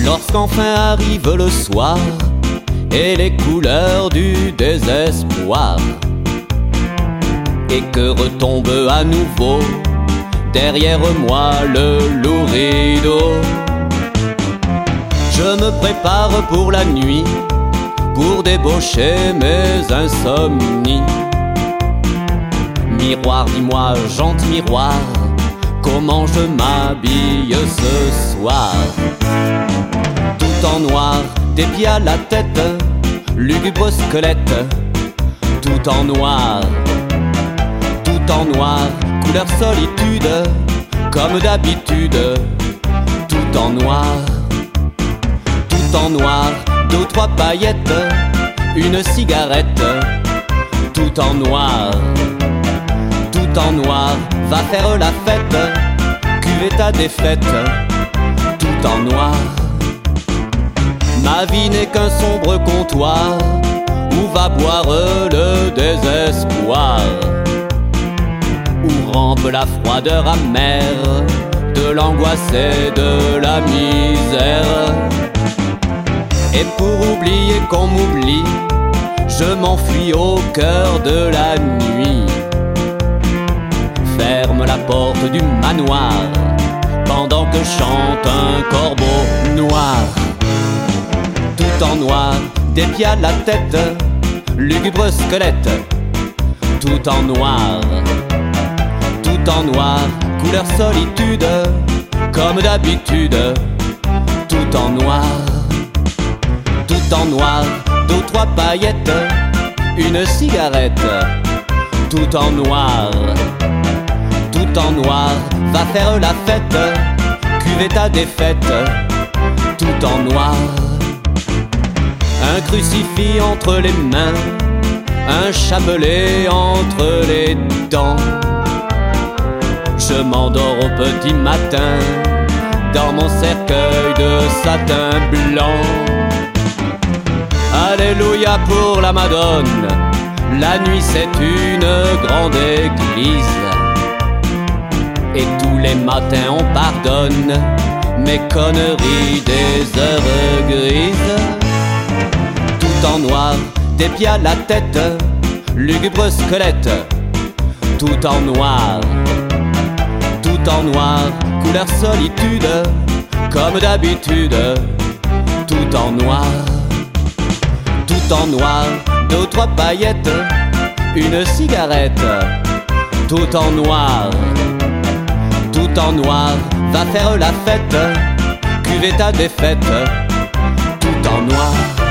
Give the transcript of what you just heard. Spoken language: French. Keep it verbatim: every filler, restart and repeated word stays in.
Lorsqu'enfin arrive le soir et les couleurs du désespoir, et que retombe à nouveau derrière moi le lourd rideau, je me prépare pour la nuit, pour débaucher mes insomnies. Miroir, dis-moi, gentil miroir, comment je m'habille ce soir? Tout en noir, des pieds à la tête, lugubre squelette, tout en noir, tout en noir, couleur solitude, comme d'habitude, tout en noir, tout en noir, deux, trois paillettes, une cigarette, tout en noir, tout en noir, va faire la fête, cuver ta défaite, tout en noir. Ma vie n'est qu'un sombre comptoir où va boire le désespoir, où rampe la froideur amère de l'angoisse et de la misère. Et pour oublier qu'on m'oublie, je m'enfuis au cœur de la nuit. Ferme la porte du manoir pendant que chante un corbeau noir. Tout en noir, des pieds à la tête, lugubre squelette, tout en noir, tout en noir, couleur solitude, comme d'habitude, tout en noir, tout en noir, deux, trois paillettes, une cigarette, tout en noir, tout en noir, va faire la fête, cuver ta défaite, tout en noir. Un crucifix entre les mains, un chapelet entre les dents. Je m'endors au petit matin dans mon cercueil de satin blanc. Alléluia pour la Madone, la nuit c'est une grande église. Et tous les matins on pardonne mes conneries des heures grises. Tout en noir, des pieds à la tête, lugubre squelette, tout en noir, tout en noir, couleur solitude, comme d'habitude, tout en noir, tout en noir, deux, trois paillettes, une cigarette, tout en noir, tout en noir, va faire la fête, cuver ta défaite, tout en noir.